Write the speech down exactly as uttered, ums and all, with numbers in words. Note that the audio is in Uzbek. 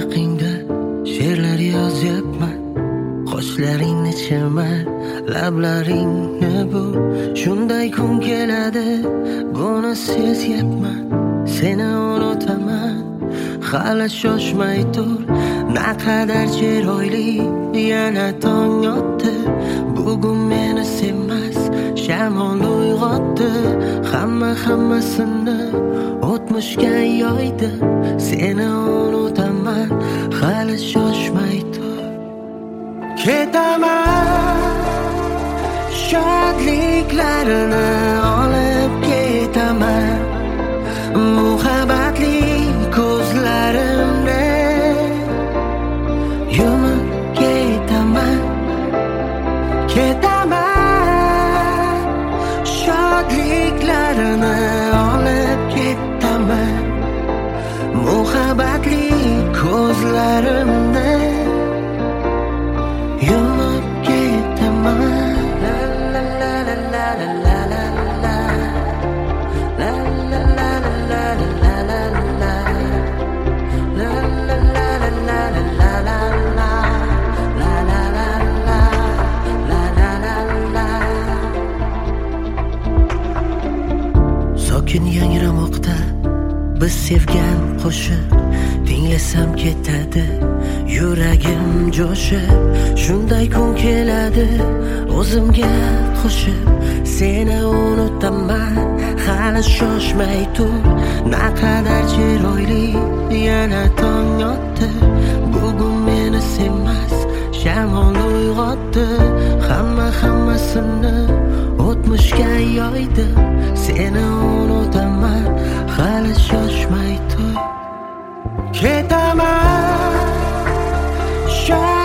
haqingda she'rlar yozyapman. Qoshlaringni chirmar, lablaringni bu. Shunday kun keladi, buni sezyapman. Seni unutaman, hali shoshmay tur. Naqadar chiroyli, yana tong otdi. Bugun meni sevmas, shamol uyg'otdi. Hamma hammasini o'tmishga yoydi. Seni unutaman, hali shoshmay tur. Ketaman, shodliklarini olib ketaman. Muhabbatli ko'zlarimni yumib ketaman. Ketaman, shodliklarini olib ketaman. Muhabbatli ko'zlarimni yumib ketaman. La la la la la la la la. La la la la la la la la. La la la la la la la la. La la la la la la la. Sokin yangramoqda biz sevgan qo'shiq. Tinglasam ketadi yuragim jo'shib. Shunday kun keladi o'zimga qo'shib. Seni unutaman, hali shoshmay tur. Naqadar chiroyli, yana tong otdi. Bugun meni sevmas, shamol uyg'otdi. Hamma hammasini o'tmishga yoydi. Seni unutaman, hali shoshmay tur. Ketaman,